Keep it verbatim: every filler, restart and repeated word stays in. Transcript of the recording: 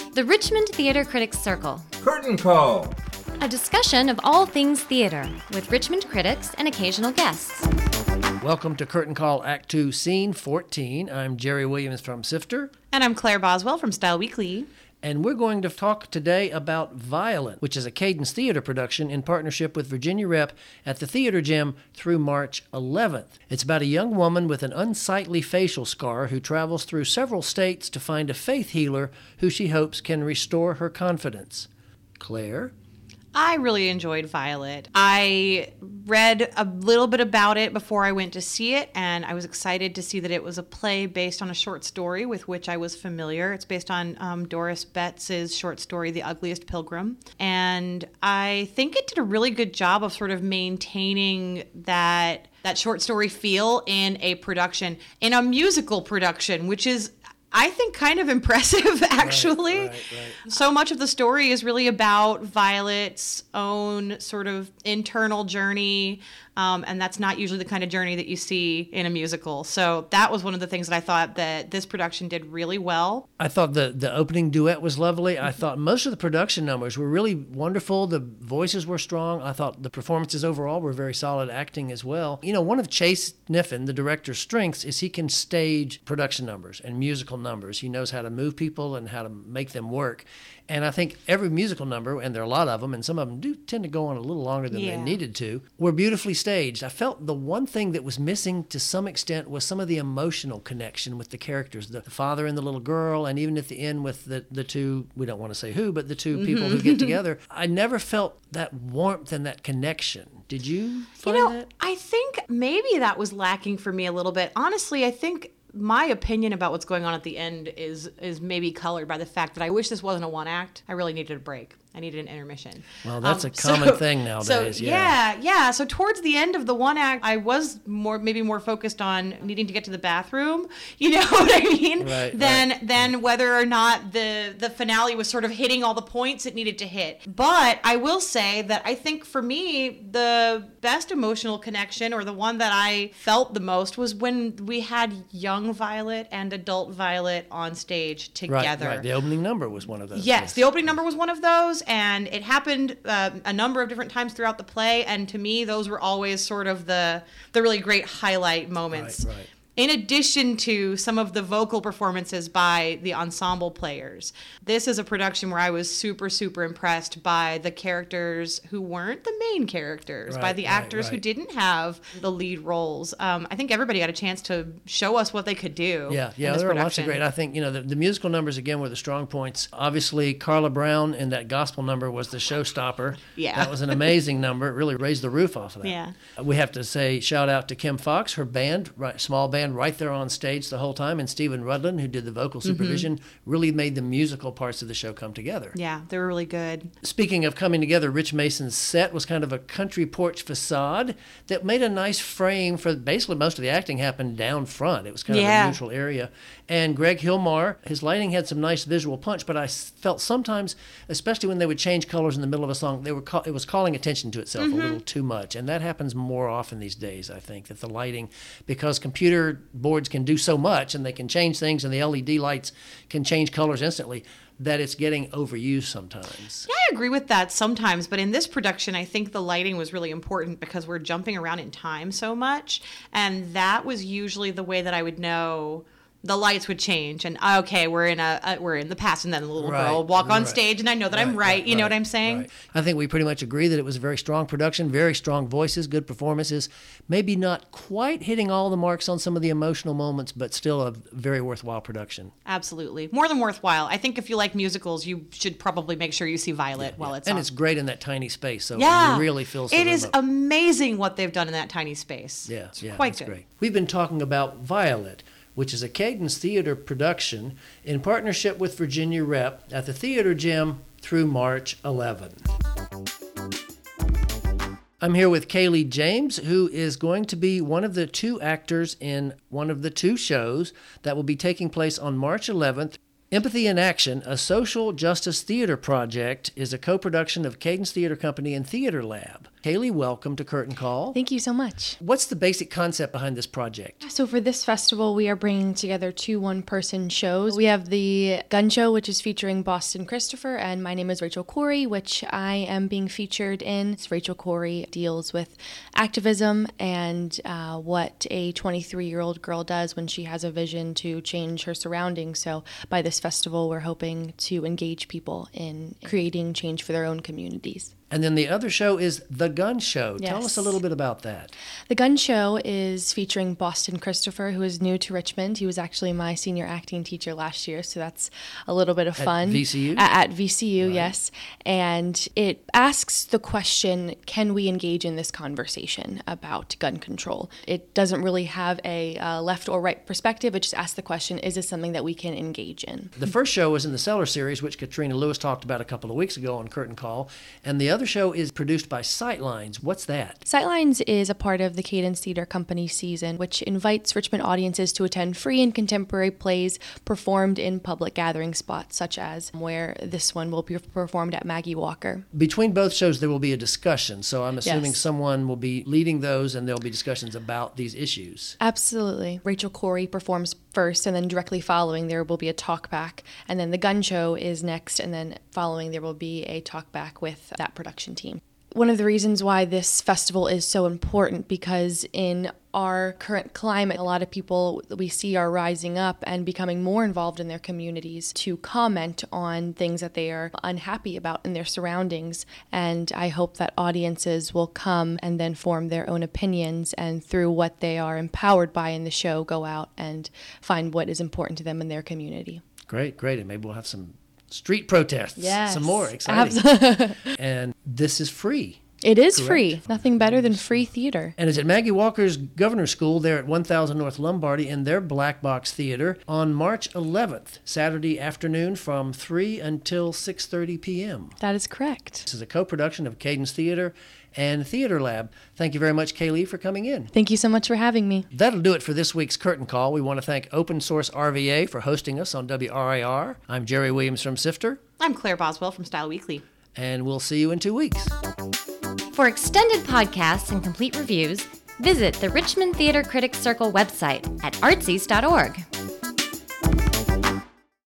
The Richmond Theater Critics Circle. Curtain Call. A discussion of all things theater with Richmond critics and occasional guests. Welcome to Curtain Call Act two, Scene fourteen. I'm Jerry Williams from Sifter. And I'm Claire Boswell from Style Weekly. And we're going to talk today about Violet, which is a Cadence Theater production in partnership with Virginia Rep at the Theater Gym through March eleventh. It's about a young woman with an unsightly facial scar who travels through several states to find a faith healer who she hopes can restore her confidence. Claire? I really enjoyed Violet. I read a little bit about it before I went to see it, and I was excited to see that it was a play based on a short story with which I was familiar. It's based on um, Doris Betts' short story, The Ugliest Pilgrim. And I think it did a really good job of sort of maintaining that that short story feel in a production, in a musical production, which is, I think, kind of impressive, actually. Right, right, right. So much of the story is really about Violet's own sort of internal journey, um, and that's not usually the kind of journey that you see in a musical. So that was one of the things that I thought that this production did really well. I thought the, the opening duet was lovely. I thought most of the production numbers were really wonderful. The voices were strong. I thought the performances overall were very solid acting as well. You know, one of Chase Niffen, the director's strengths, is he can stage production numbers and musical numbers. He knows how to move people and how to make them work. And I think every musical number, and there are a lot of them, and some of them do tend to go on a little longer than Yeah. they needed to, were beautifully staged. I felt the one thing that was missing to some extent was some of the emotional connection with the characters, the father and the little girl, and even at the end with the, the two, we don't want to say who, but the two people who get together. I never felt that warmth and that connection. Did you find You know, that? I think maybe that was lacking for me a little bit. Honestly, I think my opinion about what's going on at the end is is maybe colored by the fact that I wish this wasn't a one act. I really needed a break. I needed an intermission. Well, that's Um, a common so- thing nowadays. So, yeah. yeah, yeah. So towards the end of the one act, I was more maybe more focused on needing to get to the bathroom. You know what I mean? Right, Than right. than whether or not the the finale was sort of hitting all the points it needed to hit. But I will say that I think for me the best emotional connection, or the one that I felt the most, was when we had young Violet and adult Violet on stage Right, together. right. The opening number was one of those. Yes, the opening number was one of those, and it happened uh, a number of different times throughout the play, and to me, those were always sort of the the really great highlight moments. Right, right. In addition to some of the vocal performances by the ensemble players. This is a production where I was super, super impressed by the characters who weren't the main characters, by Right, the right, actors who right. didn't have the lead roles. Um, I think everybody got a chance to show us what they could do. Yeah, yeah, in this there are lots of production. great. I think, you know, the, the musical numbers, again, were the strong points. Obviously, Carla Brown in that gospel number was the showstopper. Yeah. That was an amazing number. It really raised the roof off of that. Yeah. Uh, We have to say shout out to Kim Fox, her band, right, small band, right there on stage the whole time, and Stephen Rudlin, who did the vocal supervision, really made the musical parts of the show come together. Yeah, they were really good. Speaking of coming together, Rich Mason's set was kind of a country porch facade that made a nice frame for basically most of the acting happened down front. It was kind of Yeah. a neutral area. And Greg Hilmar, his lighting had some nice visual punch, but I s- felt sometimes, especially when they would change colors in the middle of a song, they were ca- it was calling attention to itself a little too much. And that happens more often these days, I think, that the lighting, because computer boards can do so much and they can change things and the L E D lights can change colors instantly, that it's getting overused sometimes. Yeah, I agree with that sometimes, but in this production, I think the lighting was really important because we're jumping around in time so much, and that was usually the way that I would know the lights would change, and okay, we're in a, a we're in the past, and then the little Right, girl will walk on right. stage, and I know that I'm Right, right. right, You know right, what I'm saying? right. I think we pretty much agree that it was a very strong production, very strong voices, good performances. Maybe not quite hitting all the marks on some of the emotional moments, but still a very worthwhile production. Absolutely, more than worthwhile. I think if you like musicals, you should probably make sure you see Violet while it's and on. it's great in that tiny space, so yeah, you really feel so it is remote. amazing what they've done in that tiny space. Yeah, It's yeah, quite that's good. great. We've been talking about Violet, which is a Cadence Theater production in partnership with Virginia Rep at the Theater Gym through March eleventh. I'm here with Kaylee James, who is going to be one of the two actors in one of the two shows that will be taking place on March eleventh. Empathy in Action, a social justice theater project, is a co-production of Cadence Theater Company and Theater Lab. Kaylee, welcome to Curtain Call. Thank you so much. What's the basic concept behind this project? So for this festival, we are bringing together two one-person shows. We have the Gun Show, which is featuring Boston Christopher, and My Name is Rachel Corrie, which I am being featured in. Rachel Corrie deals with activism and uh, what a twenty-three-year-old girl does when she has a vision to change her surroundings. So by this festival, we're hoping to engage people in creating change for their own communities. And then the other show is The Gun Show. Yes. Tell us a little bit about that. The Gun Show is featuring Boston Christopher, who is new to Richmond. He was actually my senior acting teacher last year, so that's a little bit of fun. At V C U? At, at V C U, Right. yes. And it asks the question, can we engage in this conversation about gun control? It doesn't really have a uh, left or right perspective. It just asks the question, is this something that we can engage in? The first show was in the Cellar series, which Katrina Lewis talked about a couple of weeks ago on Curtain Call. And the other show is produced by Sightlines. What's that? Sightlines is a part of the Cadence Theater Company season, which invites Richmond audiences to attend free and contemporary plays performed in public gathering spots, such as where this one will be performed at Maggie Walker. Between both shows, there will be a discussion. So I'm assuming Yes. someone will be leading those and there'll be discussions about these issues. Absolutely. Rachel Corrie performs first, and then directly following there will be a talk back. And then the Gun Show is next, and then following there will be a talk back with that production team. One of the reasons why this festival is so important, because in our current climate, a lot of people that we see are rising up and becoming more involved in their communities to comment on things that they are unhappy about in their surroundings. And I hope that audiences will come and then form their own opinions, and through what they are empowered by in the show, go out and find what is important to them in their community. Great, great. And maybe we'll have some street protests. Yes. Some more. Exciting. Abs- And this is free. It is Correct. free. Nothing better than free theater. And it's at Maggie Walker's Governor's School there at one thousand North Lombardy in their Black Box Theater on March eleventh, Saturday afternoon from three until six thirty p.m. That is correct. This is a co-production of Cadence Theater and Theater Lab. Thank you very much, Kaylee, for coming in. Thank you so much for having me. That'll do it for this week's Curtain Call. We want to thank Open Source R V A for hosting us on W R I R. I'm Jerry Williams from Sifter, I'm Claire Boswell from Style Weekly. and we'll see you in two weeks. For extended podcasts and complete reviews, visit the Richmond Theater Critics Circle website at artsies dot org.